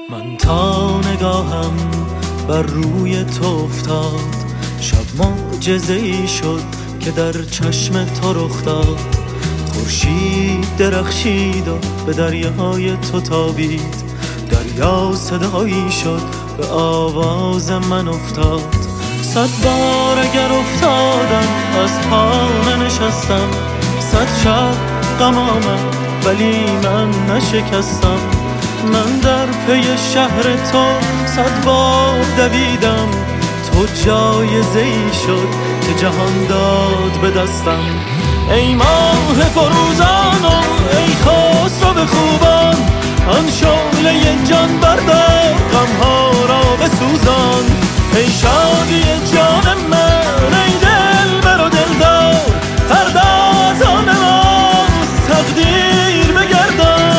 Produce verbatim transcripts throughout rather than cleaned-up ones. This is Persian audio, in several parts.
من تا نگاهم بر روی تو افتاد، شب معجزه‌ای شد که در چشم تو رخ داد. خورشید درخشید و به دریای تو تابید، دریا صدایی شد به آواز من افتاد. صد بار اگر افتادم از پا ننشستم، صد شب غم آمد ولی من نشکستم. من در پی شهر تو صد بار دویدم، تو جایزه‌ای شد که جهان داد به دستم. ای ماه فروزان و ای خسرو خوبان، آن شعله جان بردار غمها را بسوزان. ای شادی جان من ای دلبر و دلدار، فردا از آن ماست تقدیر بگردان.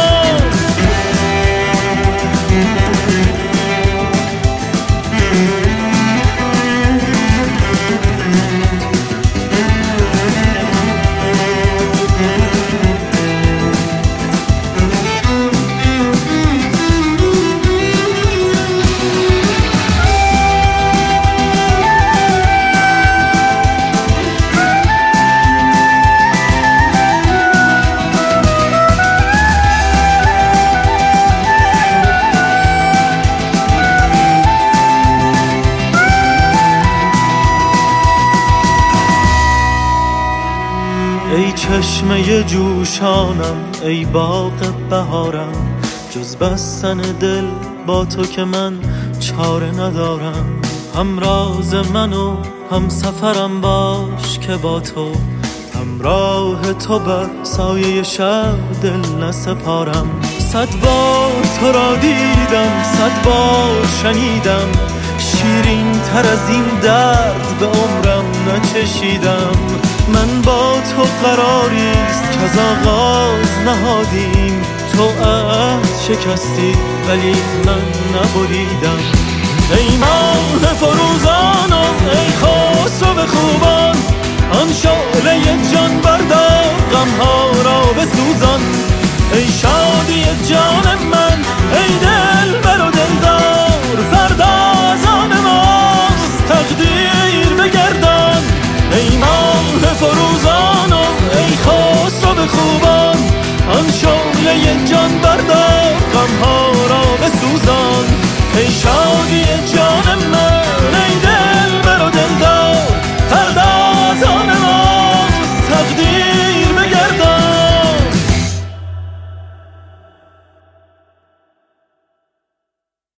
ای چشمه جوشانم ای باغ بهارم، جز بستن دل با تو که من چاره ندارم. هم راز من و هم سفرم باش که با تو، همراه تو بر سایه شب دل نسپارم. صد بار تو را دیدم صد بار شنیدم، شیرین تر از این درد به عمرم نچشیدم. من با تو قراریست که از آغاز نهادیم، تو عهد شکستی ولی من نبریدم. ای ماه فروزان و ای خسرو خوبان، آن شعله جان بردار غمها را بسوزان. ای شادی جان من